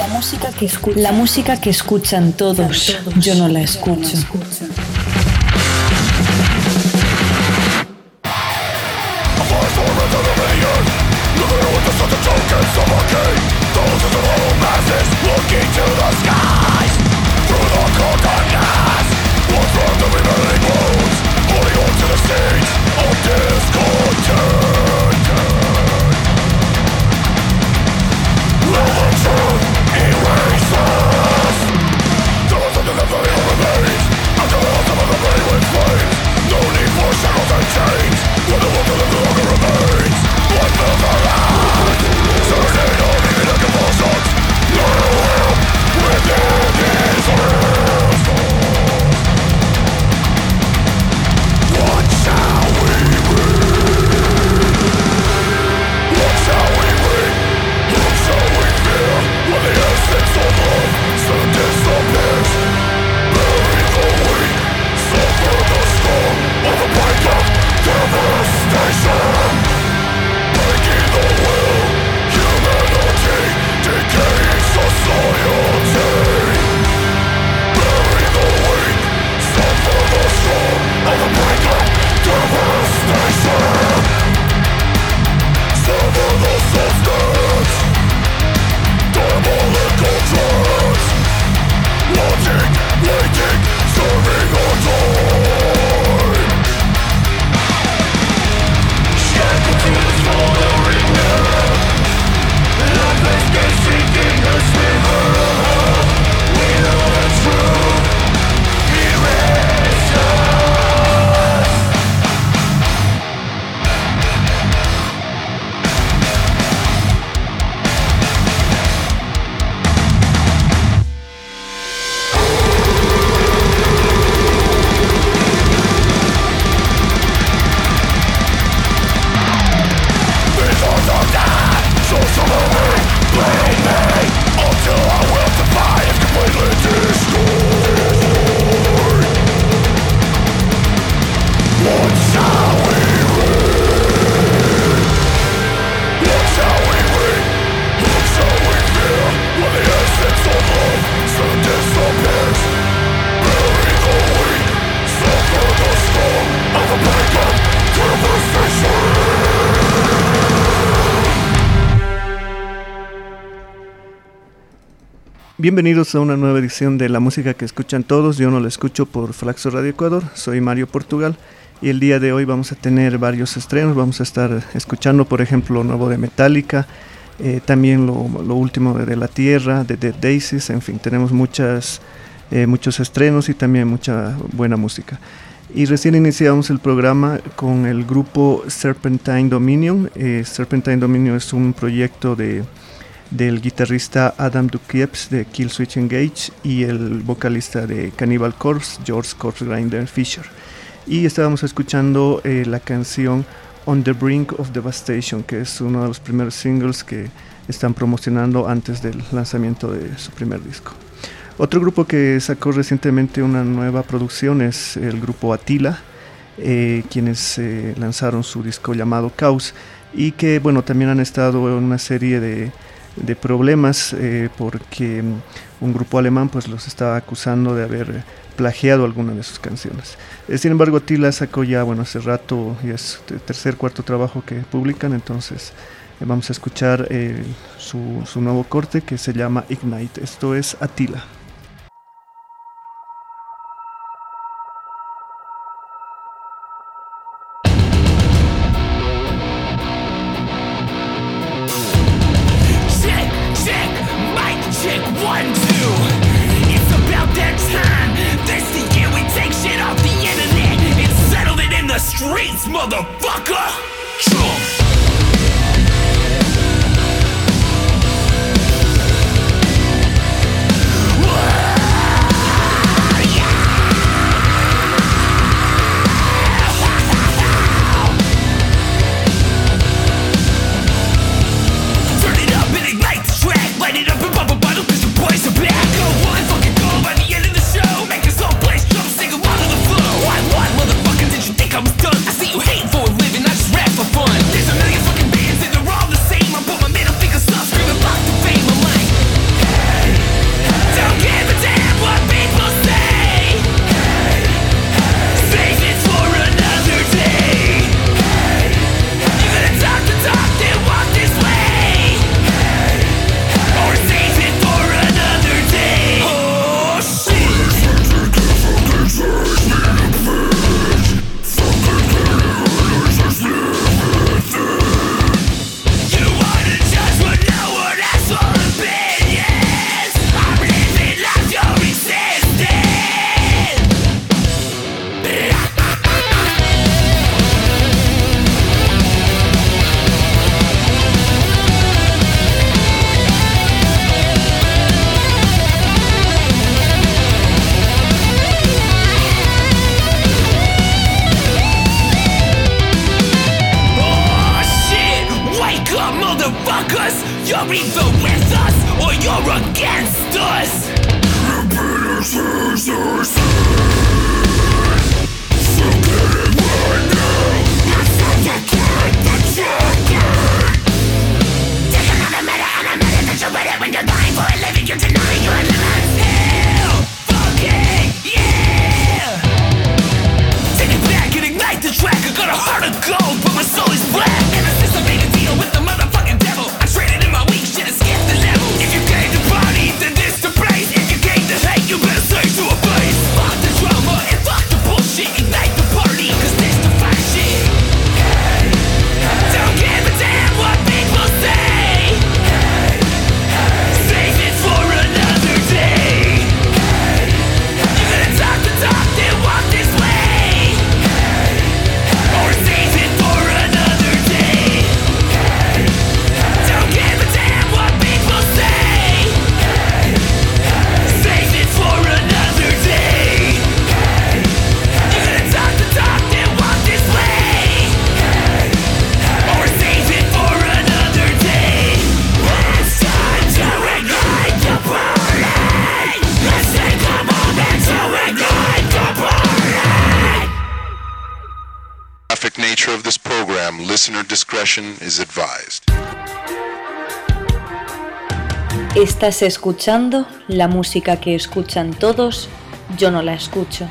La música que escuchan todos, yo no la escucho. Bienvenidos a una nueva edición de La Música que Escuchan Todos. Yo no la escucho por Flaxo Radio Ecuador. Soy Mario Portugal y el día de hoy vamos a tener varios estrenos. Vamos a estar escuchando, por ejemplo, lo nuevo de Metallica, también lo último de La Tierra, de Dead Daisies. En fin, tenemos muchos estrenos y también mucha buena música. Y recién iniciamos el programa con el grupo Serpentine Dominion. Serpentine Dominion es un proyecto del guitarrista Adam Dukiepz de Killswitch Engage y el vocalista de Cannibal Corpse, George Corpsegrinder Fisher. Y estábamos escuchando la canción On the Brink of Devastation, que es uno de los primeros singles que están promocionando antes del lanzamiento de su primer disco. Otro grupo que sacó recientemente una nueva producción es el grupo Attila, quienes lanzaron su disco llamado Caos y que bueno, también han estado en una serie de problemas porque un grupo alemán pues los estaba acusando de haber plagiado alguna de sus canciones. Sin embargo, Attila sacó ya, hace rato, ya es el cuarto trabajo que publican, entonces vamos a escuchar su nuevo corte que se llama Ignite. Esto es Attila. Streets, motherfucker! Trump! Turn it up and ignite the track. Light it up and pop a bottle cause the boys are back. Go one fucking go by the end of the show. Make this whole place jump, sing along to the flow. What, motherfucker, did you think I was done? I see you hating for a living, I just rap for motherfuckers. You're either with us or you're against us. So get it right now. It's time to quit the journey. Take another minute and a minute that you're ready when you're dying for a living. You're denying your limits. Hell fucking yeah. Take it back and ignite the track. I got a heart of gold, but my soul is black. And the system made a deal with the motherfucking devil. I traded in my weak shit and skipped the level. If you came to party, then this the place. If you came to hate, you better say to a face. Fuck the drama and fuck the bullshit. Ignite the party, cause this the fire shit. Don't give a damn what people say. Save it for another day. You're gonna talk the talk, then walk this way. Or save it for another day. Don't give a damn what people say. Save it for another day. You're gonna talk the talk, then walk this way. Or save it for another day. It's time to ignite the party. Let's take a moment to ignite the party. Graphic nature of this program, listener discretion is advised. Estás escuchando la música que escuchan todos, yo no la escucho.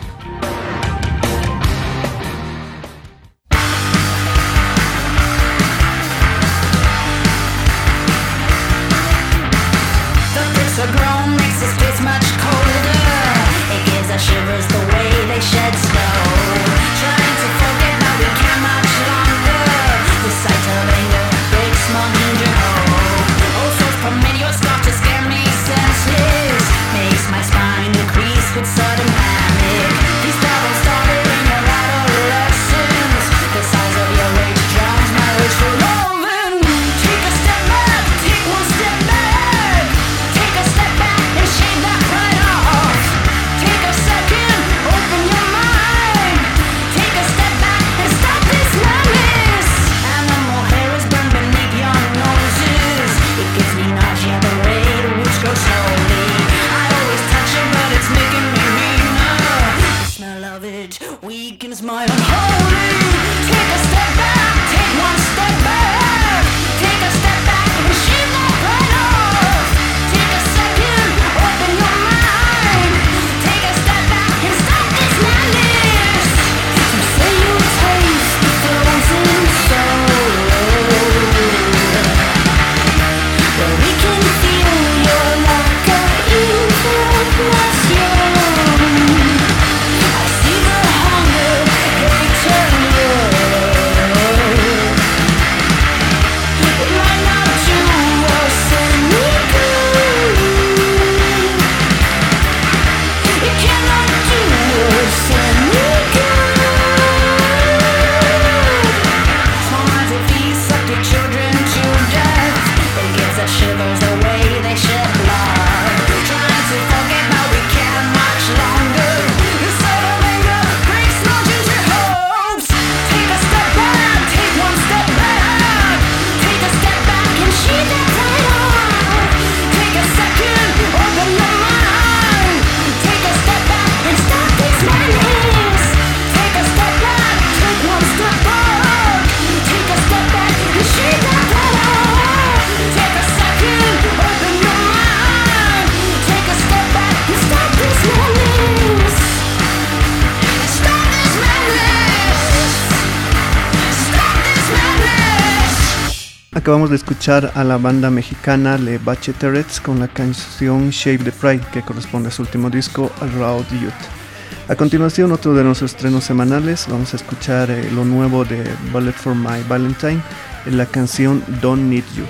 The bricks are grown, makes this place much colder. It gives us shivers the way they shed snow. Trying to forget, but we can't much longer. The sight of anger breaks my hunger hope. All sorts promiscuous stuff to scare me senseless. Makes my spine increase with sudden panic. These problems started in your adolescence. The size of your rage drowns my urge for loving. Take a step back, take one step back. Take a step back and shake that pride off. Take a second, open your mind. Take a step back and stop this madness. Animal hair is burned beneath your noses. It gives me nausea the way the roots grow slowly. I always touch it, but it's making me meaner. The smell of it weakens my unholy. Take a step back, take one step back. Take a step back and shake that pride off. Take a second, open your mind. Take a step back and stop this madness. You say you taste the frozen soul, but we can feel your lack of information. I see the hunger, hate and love. It might not do us any good. It cannot do us any good. Small minds of these suck their children to death. It gives us shivers the way they shed blood. Trying to forget, but we can't much longer. The sight of anger breaks my ginger hopes. Take a step back, take one step back. Take a step back and shake that pride off. Take a second, open your mind. Take a step back and stop this madness. Take a step back, take one step back. Take a step back and shake that pride off. Take a second, open your mind. Take a step back and stop this madness. Stop this madness. Stop this madness. Acabamos de escuchar a la banda mexicana Le Bacheterets con la canción Shape the Pride, que corresponde a su último disco, Raw Youth. A continuación, otro de nuestros estrenos semanales, vamos a escuchar lo nuevo de Bullet for My Valentine, la canción Don't Need You.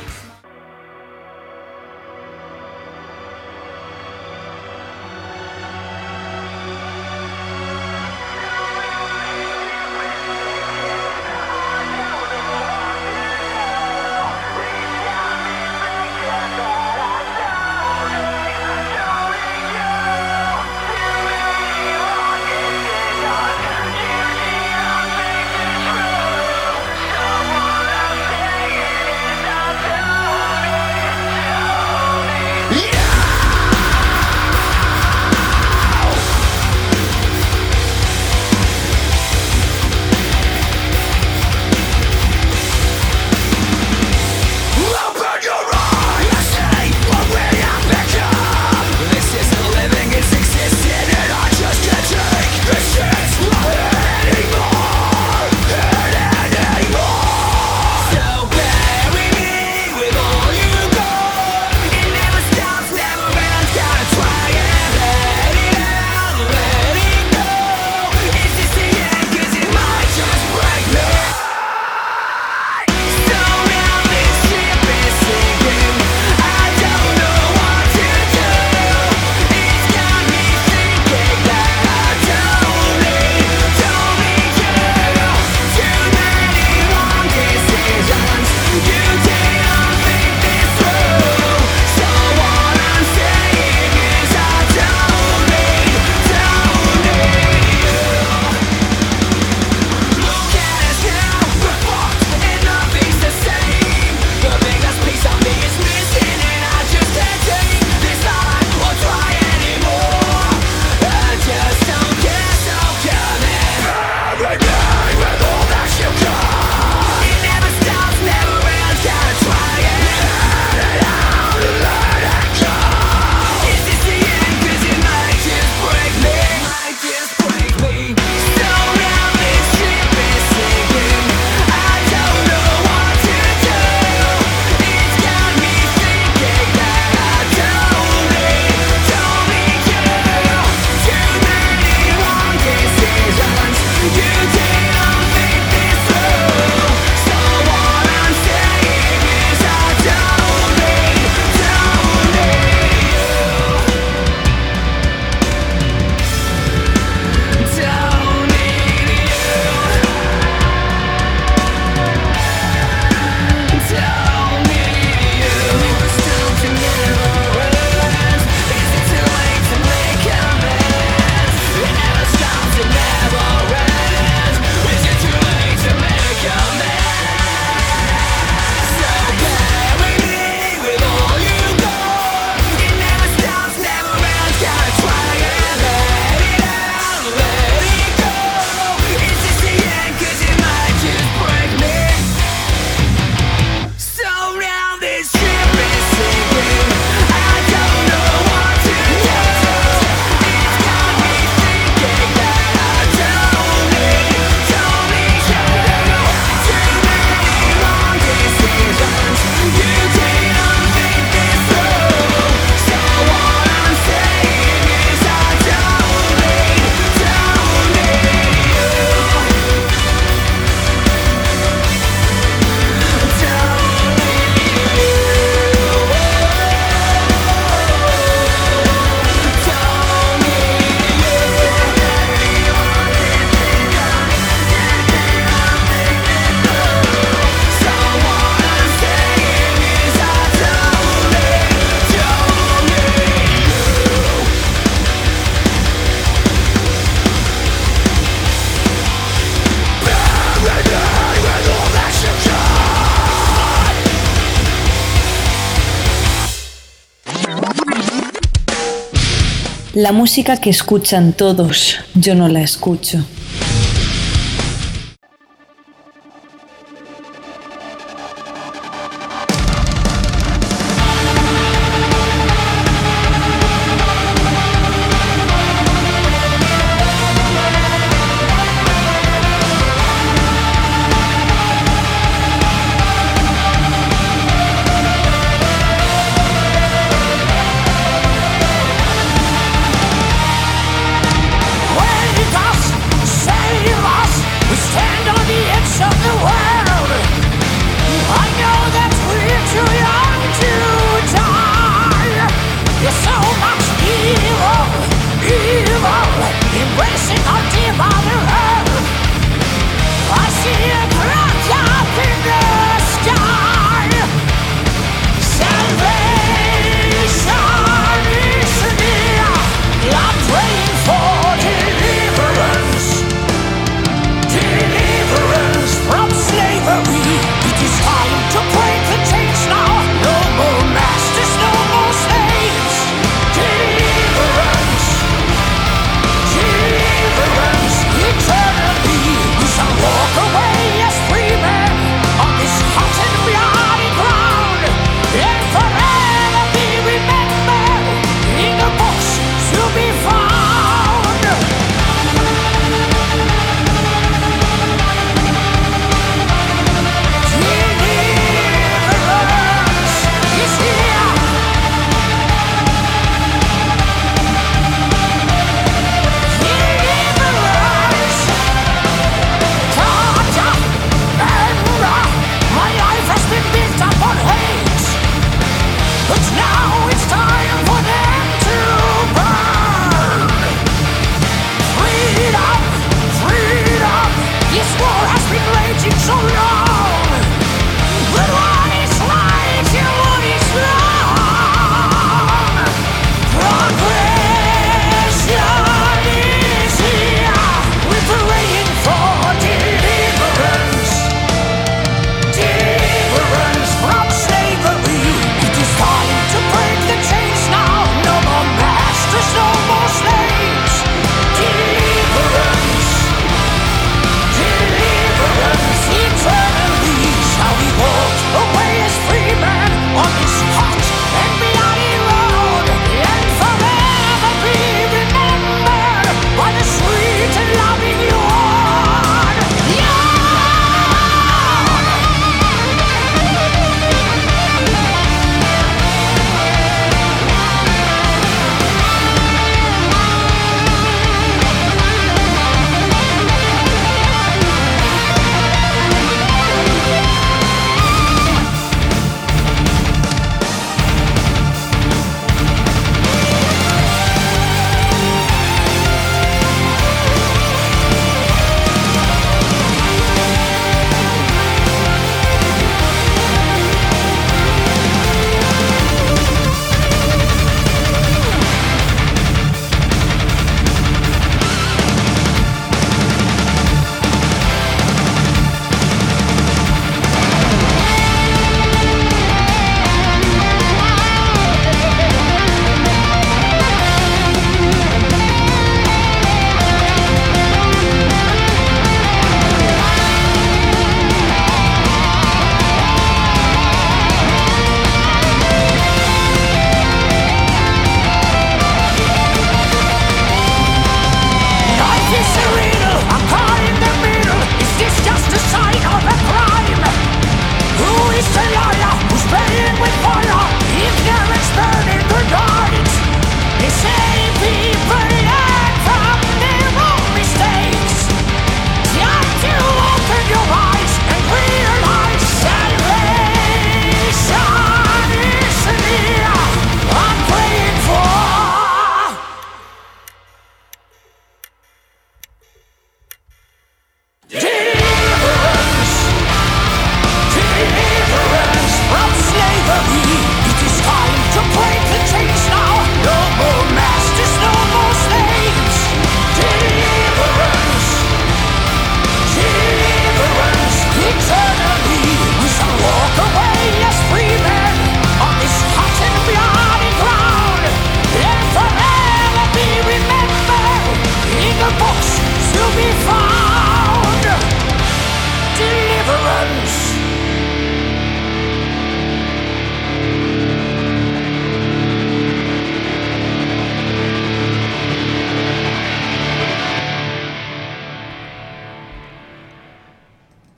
Someone else saying it's not La música que escuchan todos, yo no la escucho. When you toss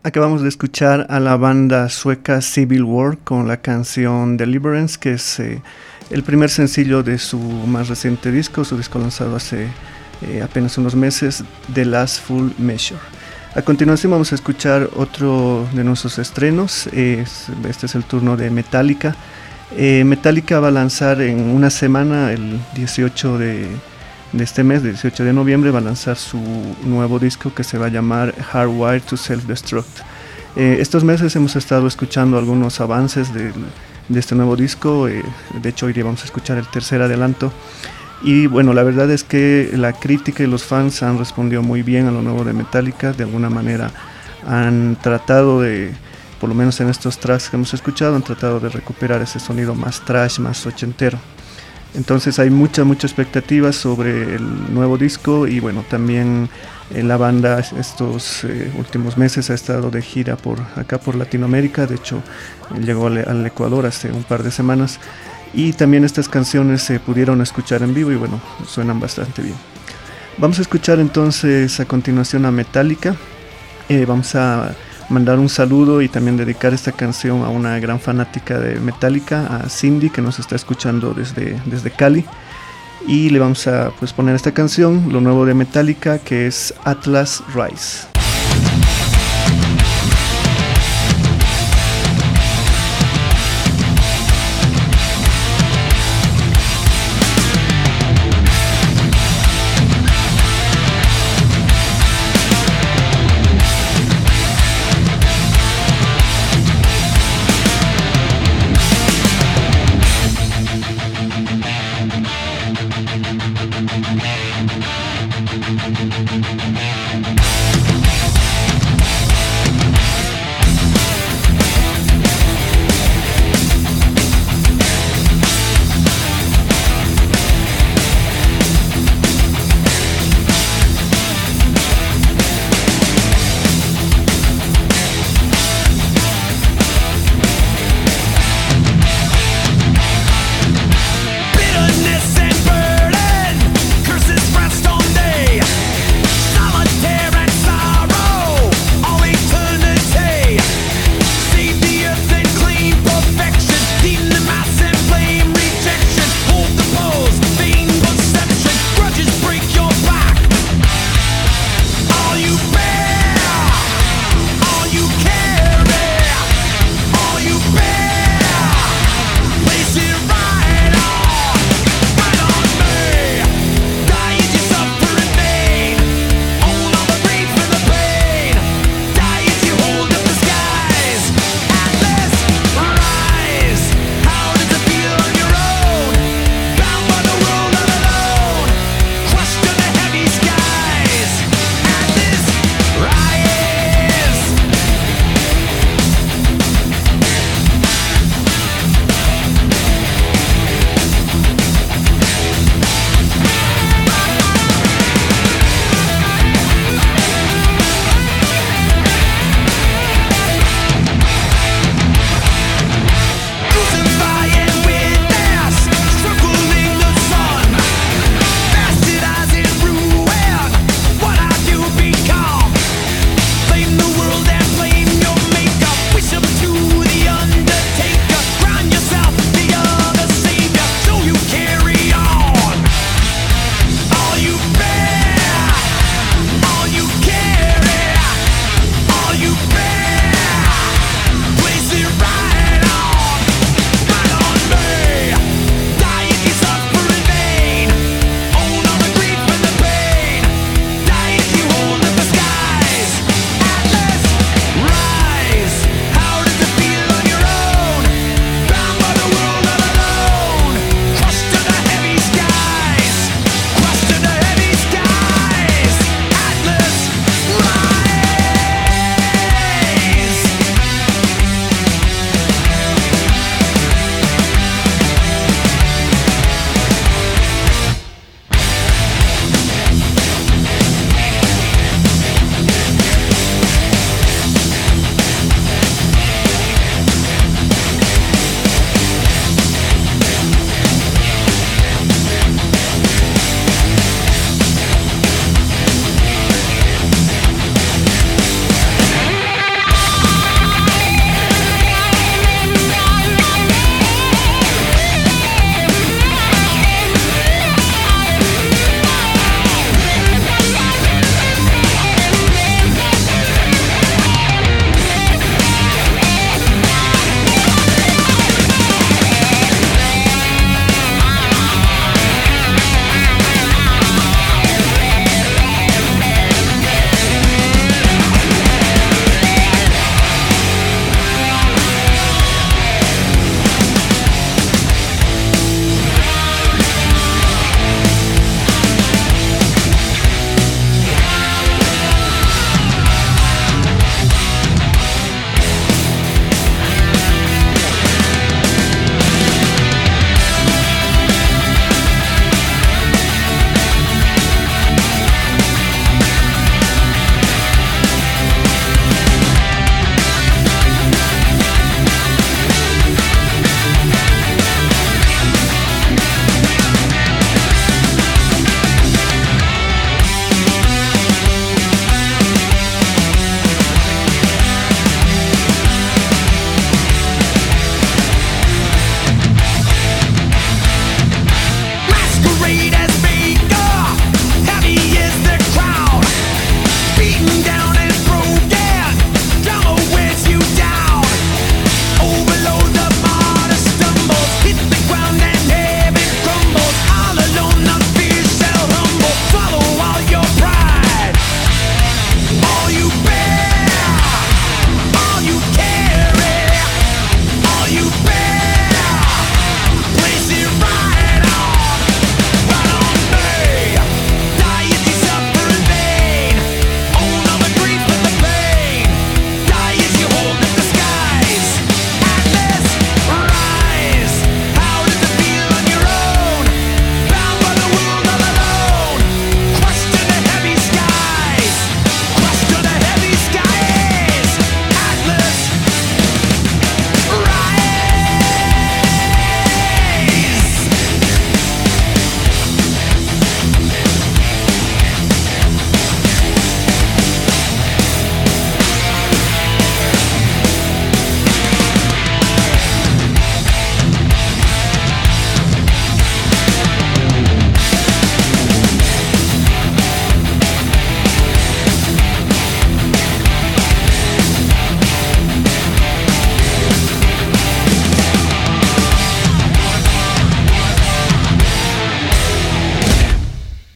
Acabamos de escuchar a la banda sueca Civil War con la canción Deliverance, que es el primer sencillo de su más reciente disco, su disco lanzado hace apenas unos meses, The Last Full Measure. A continuación vamos a escuchar otro de nuestros estrenos, este es el turno de Metallica. Metallica va a lanzar en una semana, el 18 de este mes, el 18 de noviembre, va a lanzar su nuevo disco que se va a llamar Hardwired to Self-Destruct. Estos meses hemos estado escuchando algunos avances de este nuevo disco, de hecho hoy día vamos a escuchar el tercer adelanto. Y bueno, la verdad es que la crítica y los fans han respondido muy bien a lo nuevo de Metallica. De alguna manera han tratado de, por lo menos en estos tracks que hemos escuchado, han tratado de recuperar ese sonido más thrash, más ochentero. Entonces hay mucha expectativa sobre el nuevo disco y bueno, también la banda estos últimos meses ha estado de gira por acá por Latinoamérica. De hecho llegó al Ecuador hace un par de semanas y también estas canciones se pudieron escuchar en vivo y bueno, suenan bastante bien. Vamos a escuchar entonces a continuación a Metallica. Vamos a mandar un saludo y también dedicar esta canción a una gran fanática de Metallica, a Cindy, que nos está escuchando desde Cali, y le vamos a poner esta canción, lo nuevo de Metallica, que es Atlas Rise.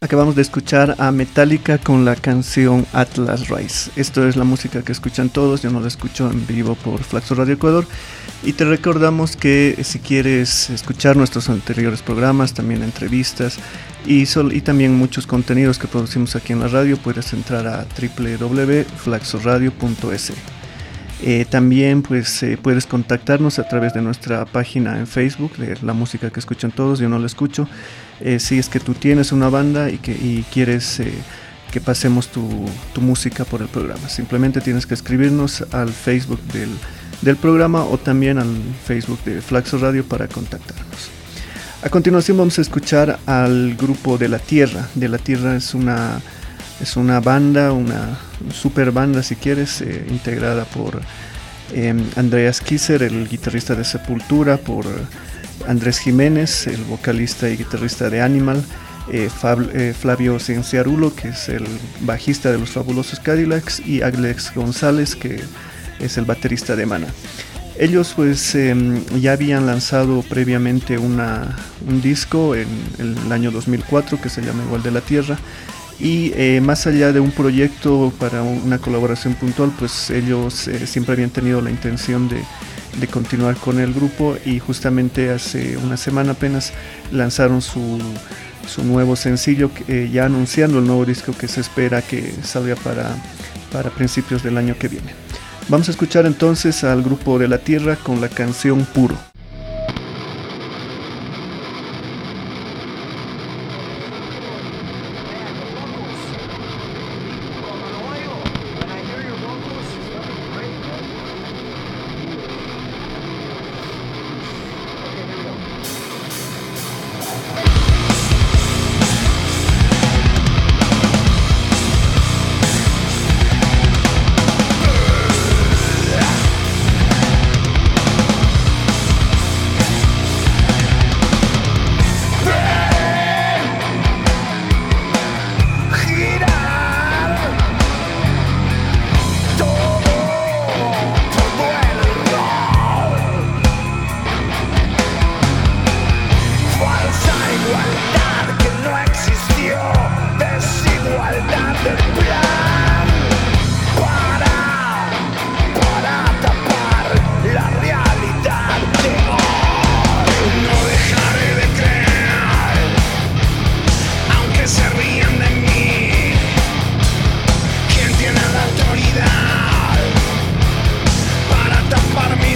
Acabamos de escuchar a Metallica con la canción Atlas Rise. Esto es la música que escuchan todos, yo no la escucho en vivo por Flaxo Radio Ecuador. Y te recordamos que si quieres escuchar nuestros anteriores programas, también entrevistas y también muchos contenidos que producimos aquí en la radio, puedes entrar a www.flaxoradio.es. También pues puedes contactarnos a través de nuestra página en Facebook de la música que escuchan todos, yo no la escucho. Si es que tú tienes una banda y quieres que pasemos tu música por el programa, simplemente tienes que escribirnos al Facebook del programa o también al Facebook de Flaxo Radio para contactarnos. A continuación vamos a escuchar al grupo De la Tierra. De la Tierra es una banda, una super banda si quieres, integrada por Andreas Kisser, el guitarrista de Sepultura, por Andrés Jiménez, el vocalista y guitarrista de Animal, Flavio Cienciarulo, que es el bajista de los Fabulosos Cadillacs, y Alex González, que es el baterista de Maná. Ellos pues ya habían lanzado previamente un disco en el año 2004 que se llama igual De la Tierra. Y más allá de un proyecto para una colaboración puntual, pues ellos siempre habían tenido la intención de continuar con el grupo, y justamente hace una semana apenas lanzaron su nuevo sencillo, ya anunciando el nuevo disco que se espera que salga para principios del año que viene. Vamos a escuchar entonces al grupo De la Tierra con la canción Puro.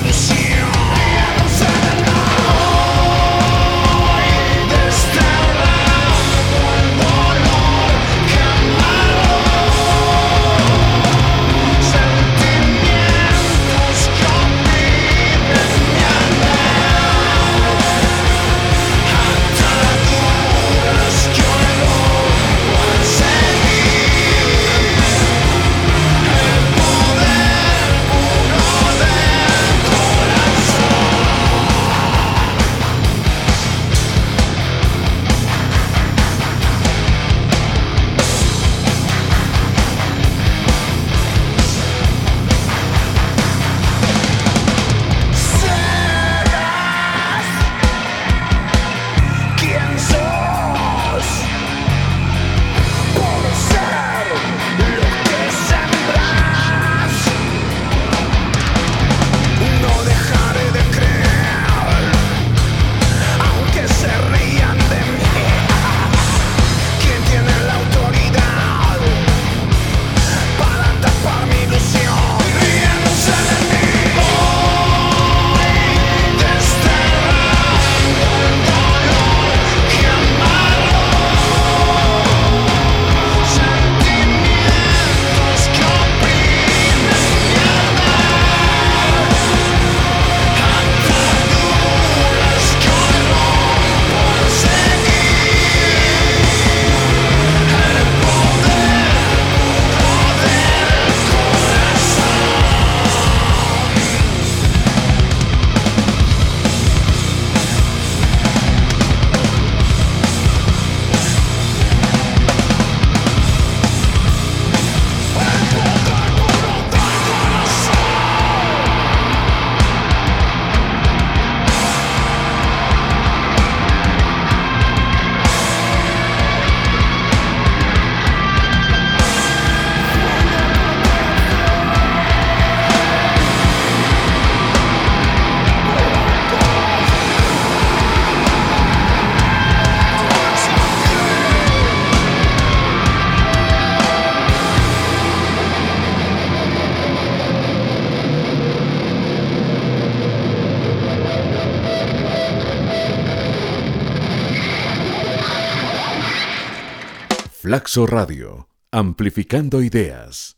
This town Flaxo Radio, amplificando ideas.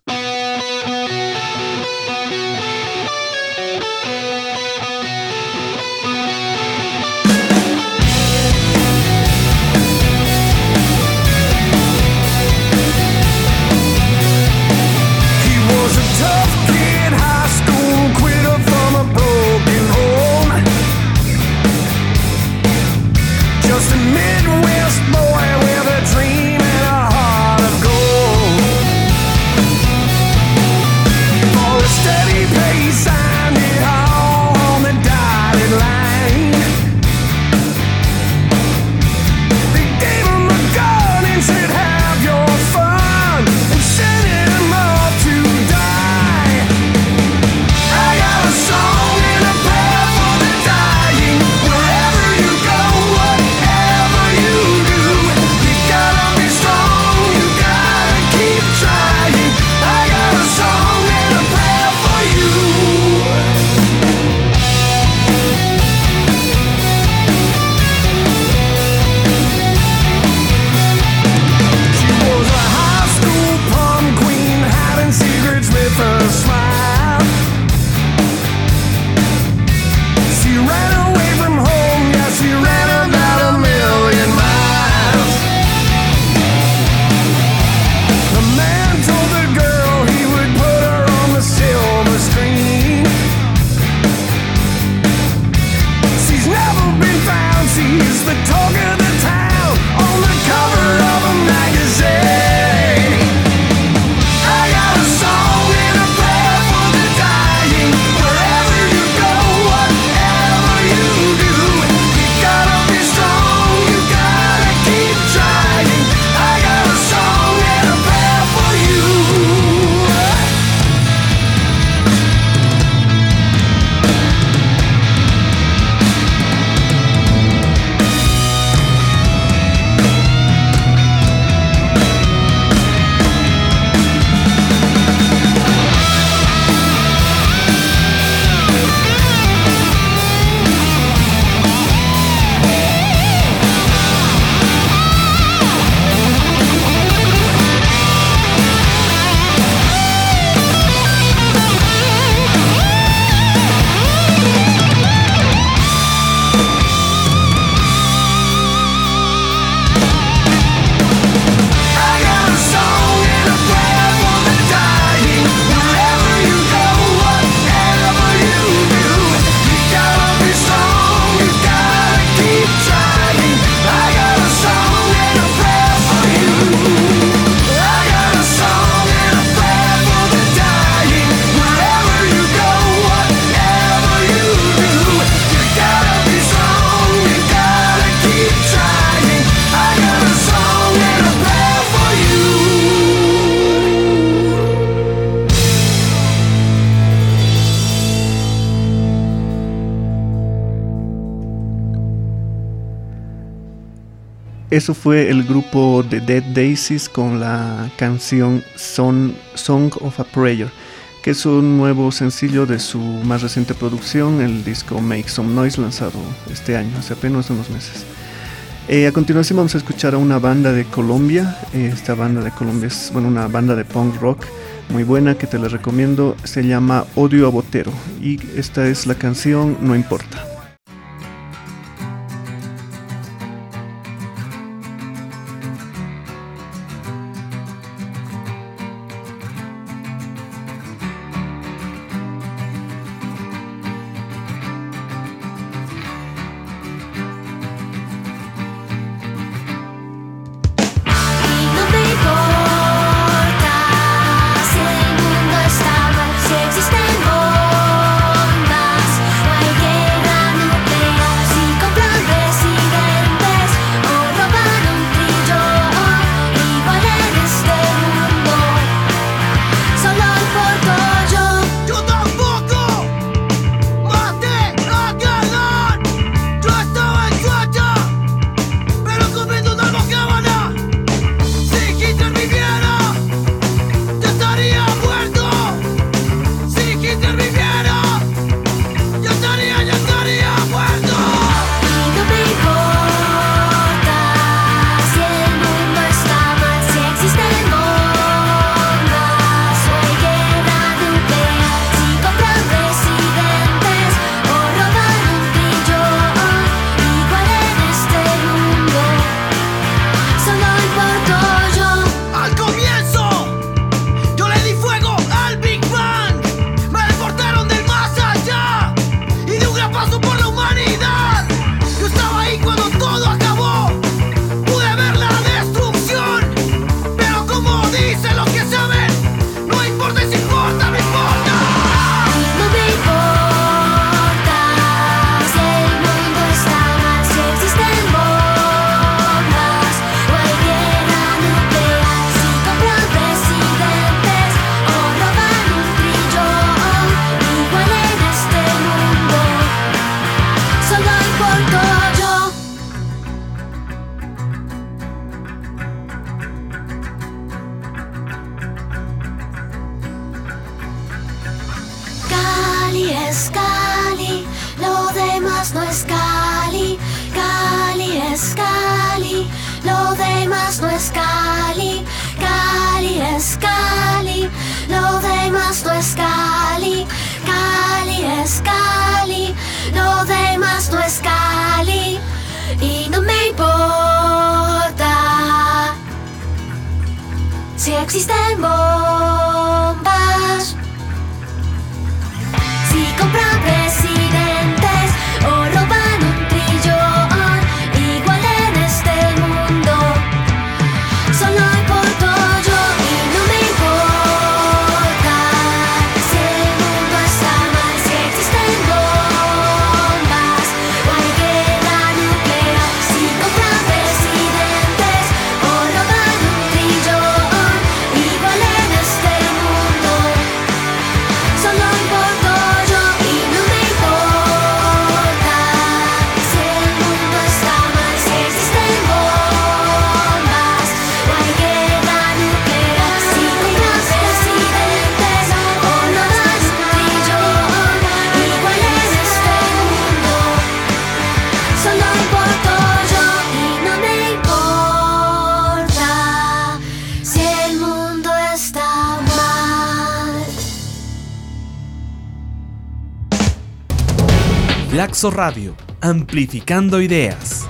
Eso fue el grupo The Dead Daisies con la canción Song of a Prayer, que es un nuevo sencillo de su más reciente producción, el disco Make Some Noise, lanzado este año, hace apenas unos meses. A continuación vamos a escuchar a una banda de Colombia. Esta banda de Colombia es una banda de punk rock muy buena que te la recomiendo. Se llama Odio a Botero y esta es la canción No Importa. Existen bombas, no hay guerra. Lo demás no es Cali y no me importa si existen bombas, si compran presidentes o roban un trillón. Igual en este mundo solo importo yo y no me importa si el mundo está mal, si existen bombas o hay guerra nuclear, si compran presidentes o roban un trillón. Igual en este mundo solo importo yo y no me importa si el mundo está mal, si existen bombas o hay guerra nuclear, si compran presidentes o roban un trillón. Igual en este mundo solo importo yo y no me importa si el mundo está mal. Flaxo Radio, amplificando ideas.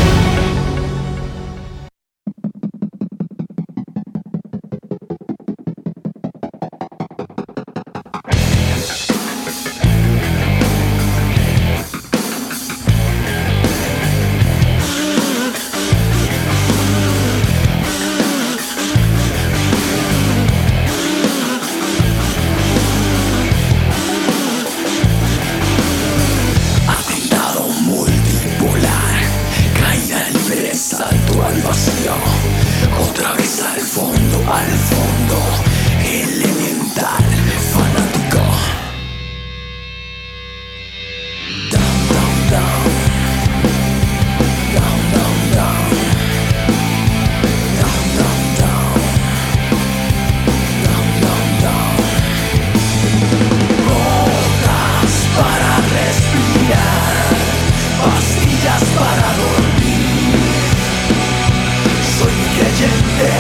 Atentado multipolar, caída libre, salto al vacío, otra vez al fondo, elemental, fanático. Down, down, down. Down, down, down. Down, down, down. Down, down, down. Gotas para respirar, pastillas para dormir. Soy creyente.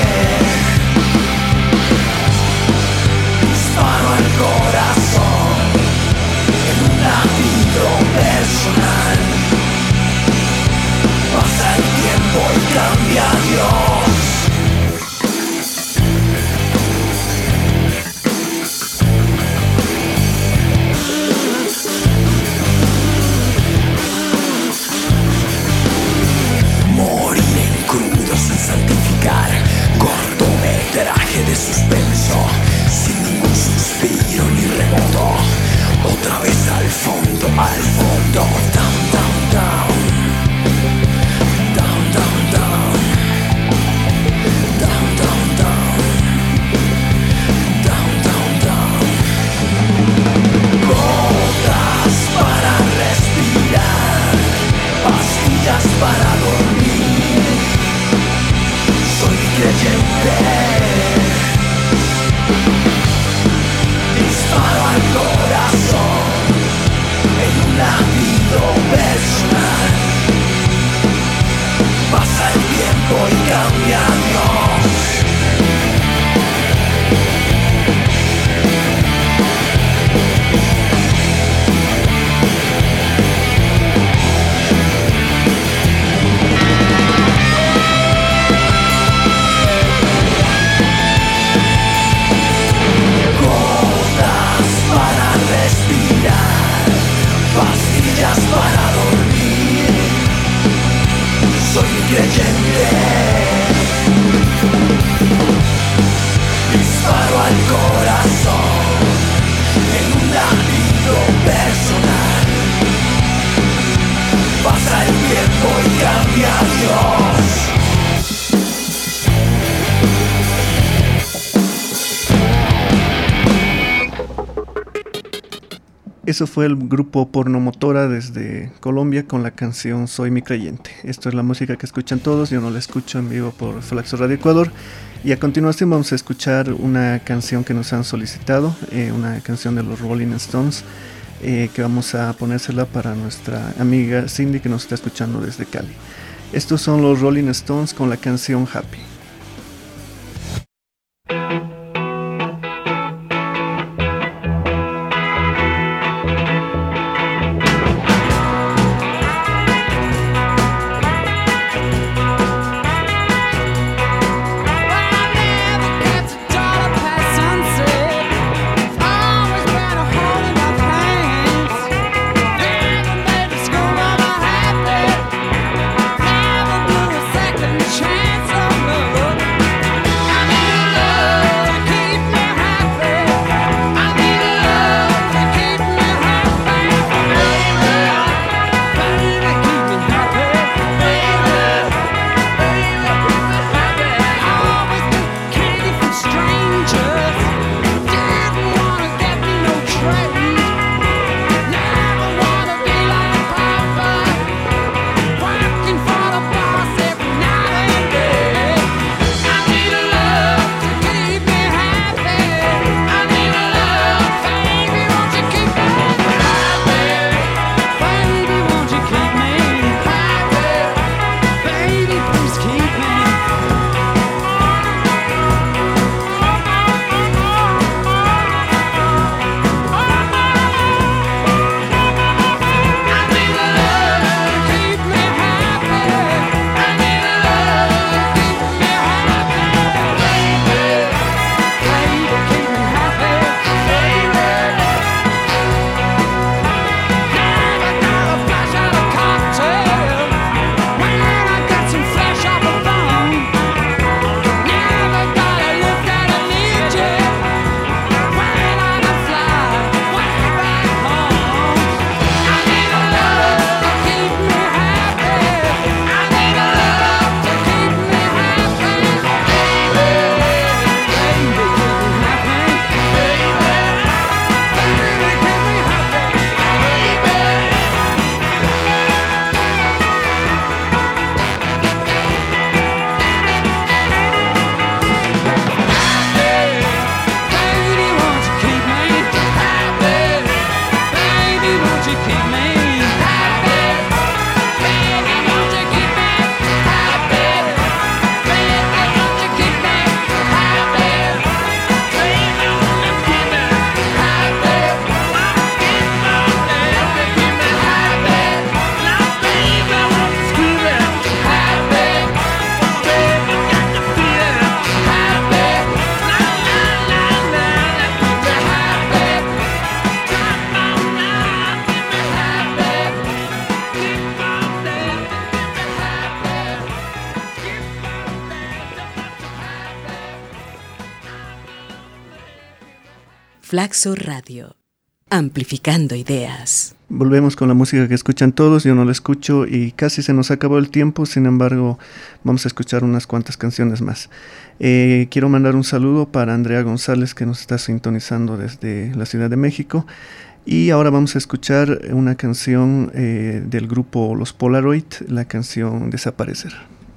Disparo al corazón en un latido personal. Pasa el tiempo y cambia Dios. Morir en crudo sin santificar, cortometraje de suspenso, sin ningún suspiro ni remoto. Otra vez al fondo, down, down, down. Down, down, down. Down, down, down. Down, down, down. Gotas para respirar, pastillas para dormir. Soy creyente. Disparo al corazón en un latido personal. Pasa el tiempo y cambia Dios. Gotas para respirar, pastillas para dormir. Soy creyente. Disparo al corazón en un latido personal. Pasa el tiempo y cambia Dios. Eso fue el grupo Pornomotora desde Colombia con la canción Soy mi creyente. Esto es la música que escuchan todos, yo no la escucho en vivo por Flaxo Radio Ecuador. Y a continuación vamos a escuchar una canción que nos han solicitado, una canción de los Rolling Stones, que vamos a ponérsela para nuestra amiga Cindy que nos está escuchando desde Cali. Estos son los Rolling Stones con la canción Happy. Flaxo Radio, amplificando ideas. Volvemos con la música que escuchan todos, yo no la escucho y casi se nos acabó el tiempo, sin embargo vamos a escuchar unas cuantas canciones más. Quiero mandar un saludo para Andrea González que nos está sintonizando desde la Ciudad de México y ahora vamos a escuchar una canción del grupo Los Polaroid, la canción Desaparecer.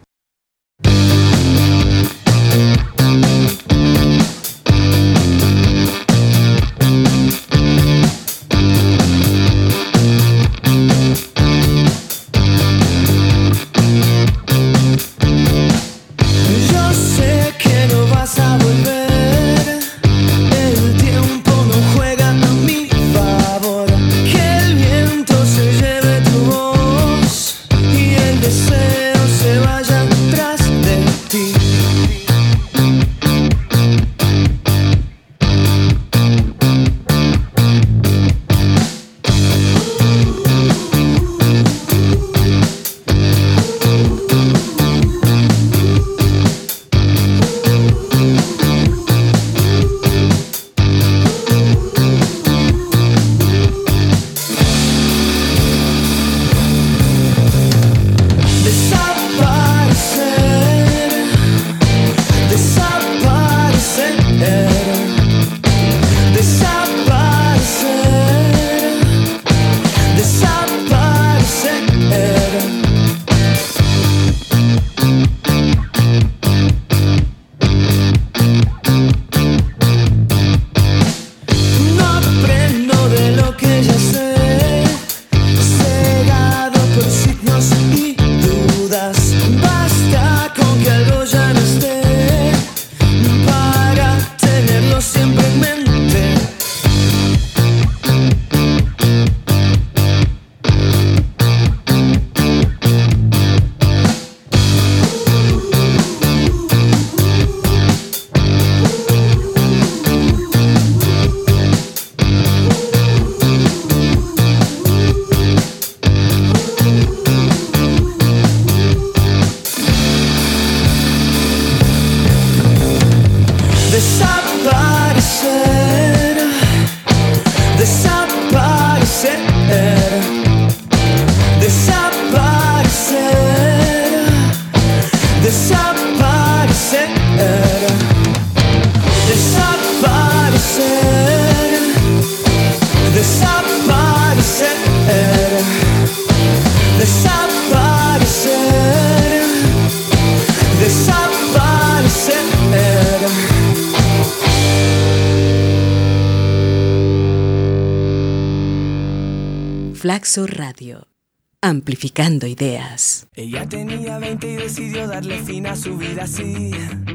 Flaxo Radio, amplificando ideas. Ella tenía 20 y decidió darle fin a su vida así.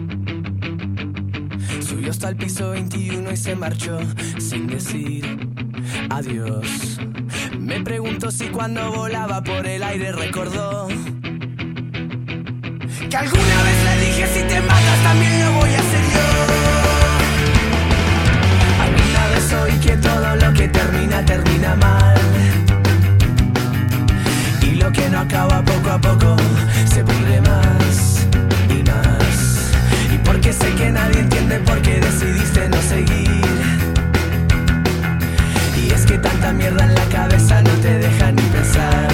Subió hasta el piso 21 y se marchó sin decir adiós. Me preguntó si cuando volaba por el aire recordó que alguna vez le dije si te matas también lo voy a hacer yo. Alguna vez oí que todo lo que termina, termina mal. Y lo que no acaba poco a poco se pudre más y más. Y porque sé que nadie entiende por qué decidiste no seguir. Y es que tanta mierda en la cabeza no te deja ni pensar.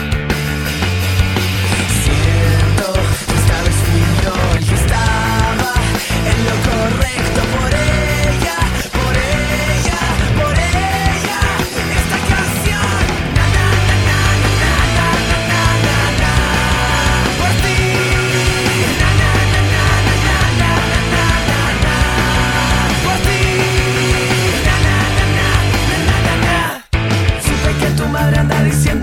Siento que esta vez fui yo el que estaba en lo correcto por ella, por ella, por ella. Esta canción, na na na na na na na na na, por ti, na na na na na na na na na, por ti, na na na na na na na. Supe que tu madre anda diciendo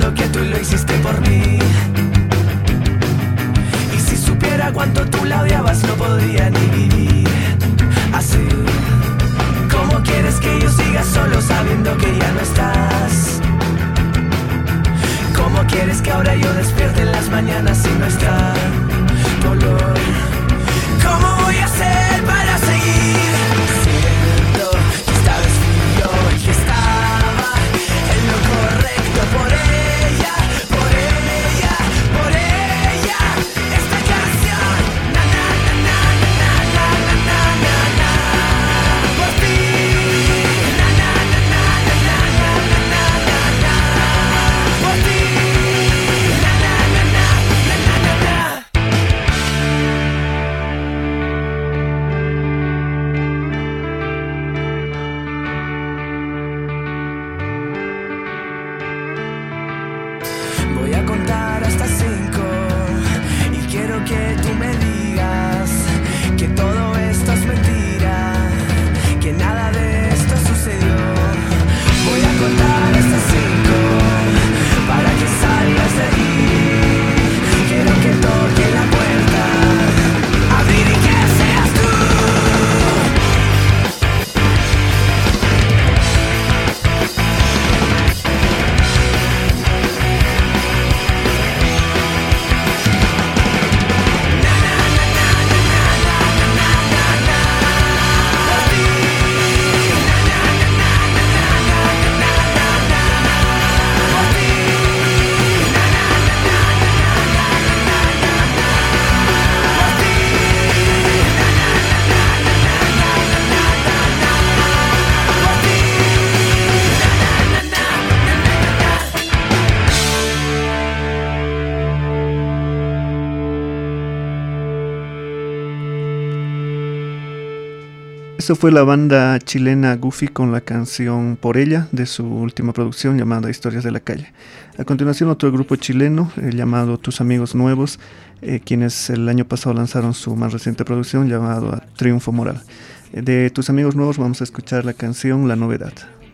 Eso fue la banda chilena Goofy con la canción Por Ella de su última producción llamada Historias de la Calle. A continuación otro grupo chileno llamado Tus Amigos Nuevos, quienes el año pasado lanzaron su más reciente producción llamada Triunfo Moral. De Tus Amigos Nuevos vamos a escuchar la canción La Novedad.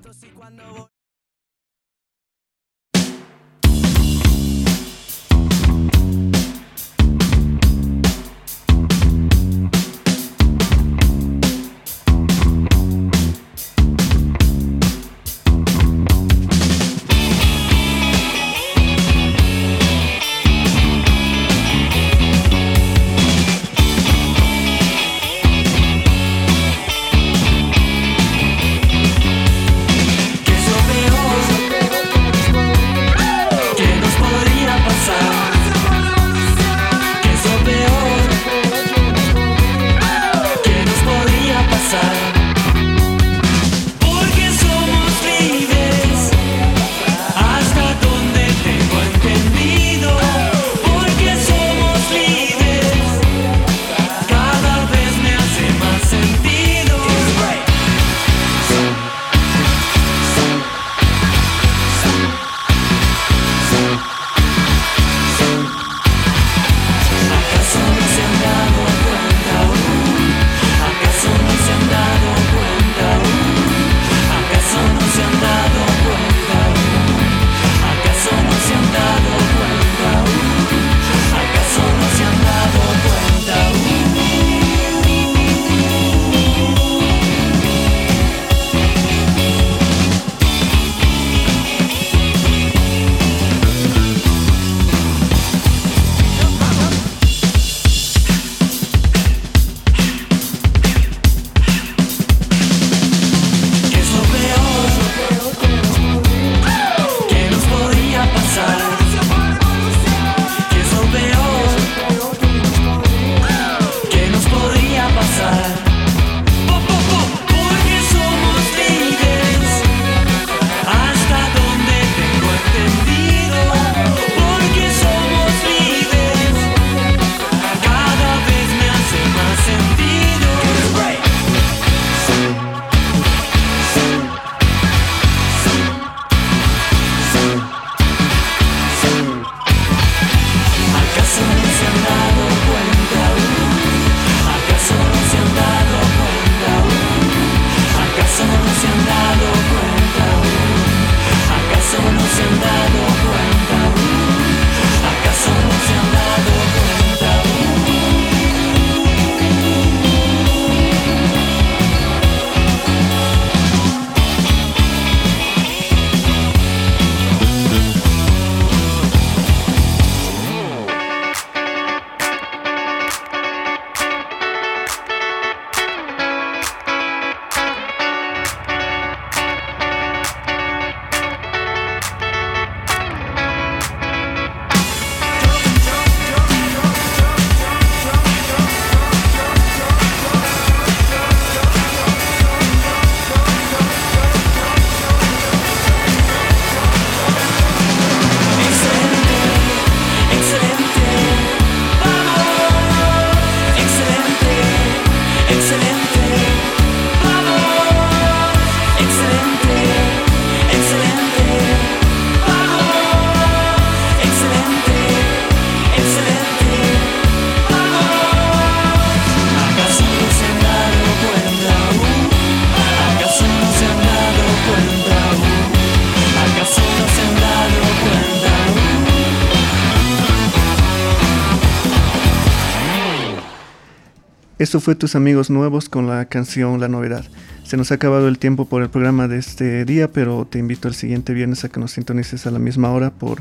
Esto fue Tus Amigos Nuevos con la canción La Novedad. Se nos ha acabado el tiempo por el programa de este día, pero te invito el siguiente viernes a que nos sintonices a la misma hora por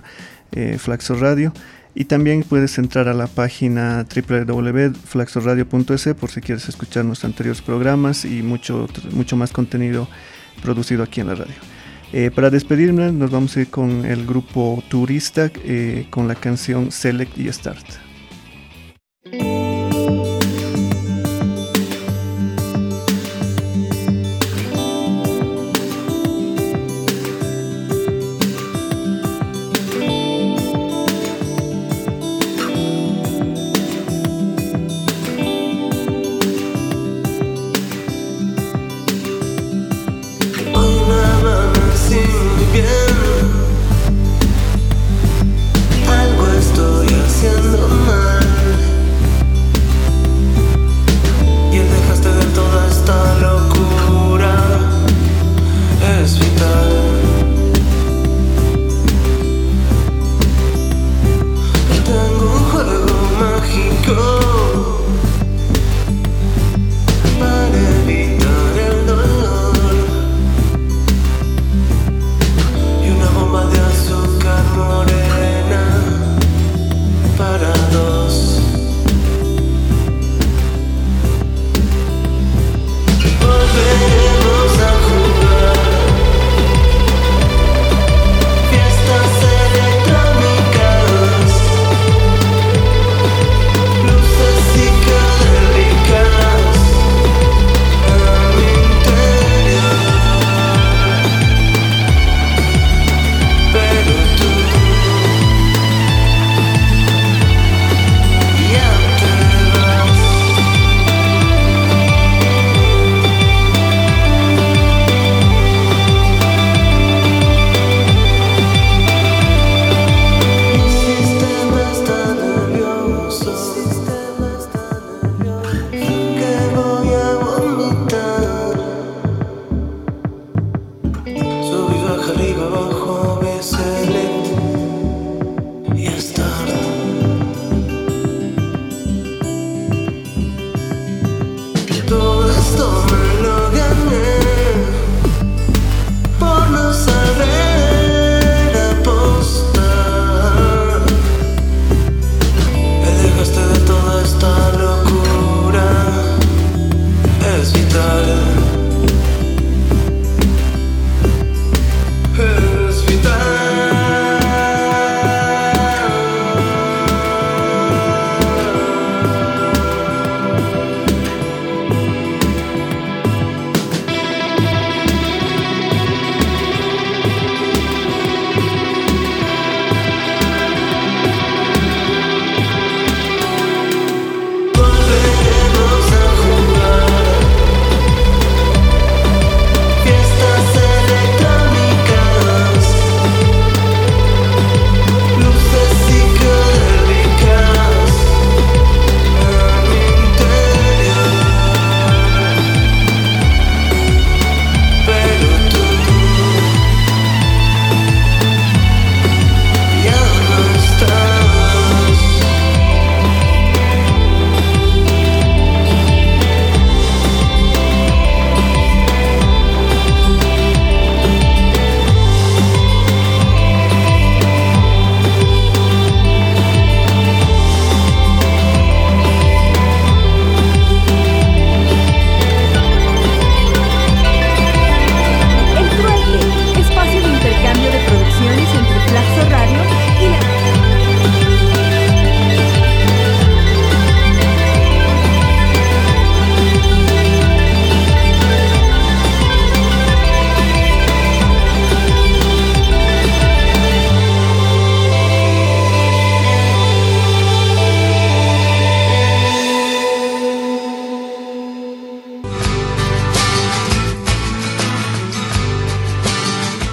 Flaxo Radio. Y también puedes entrar a la página www.flaxoradio.es por si quieres escuchar nuestros anteriores programas y mucho más contenido producido aquí en la radio. Para despedirnos nos vamos a ir con el grupo Turista con la canción Select y Start.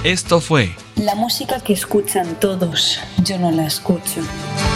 Esto fue La música que escuchan todos, yo no la escucho.